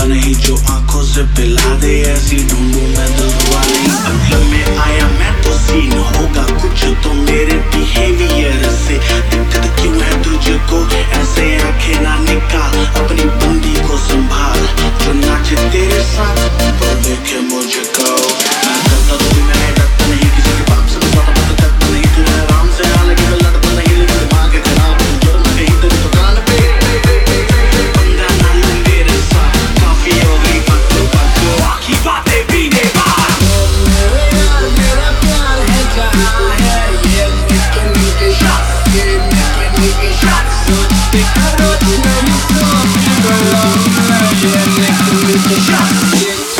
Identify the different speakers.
Speaker 1: नहीं जो आंखों से पिला दे, ऐसी ढूंढूं मैं दिल वाली। बदले में आया मैं तो सीन होगा कुछ तो मेरे बिहेवियर से। दिक्कत क्यों है तुझको ऐसे आंखें ना निकाल, अपनी बंदी को संभाल जो नाचे तेरे साथ तो देखे मुझको। मैं करता तो भी मैं डरता नहीं, किसी के बाप से बताता पता करता नहीं। तू आराम से आ लगे मैं लड़ता नहीं, लेकिन दिमाग है खराब जो मैं कहीं तेरी दुकान पे पंगा ना लूं मेरे साथ। काफी हो गई बकवास बाकी बातें भी नहीं बात।
Speaker 2: मेरा प्यार है जहाँ है ये निकल शॉट, ये निकल शॉट। सोचते करो नहीं सोच करो, ये निकल शॉट।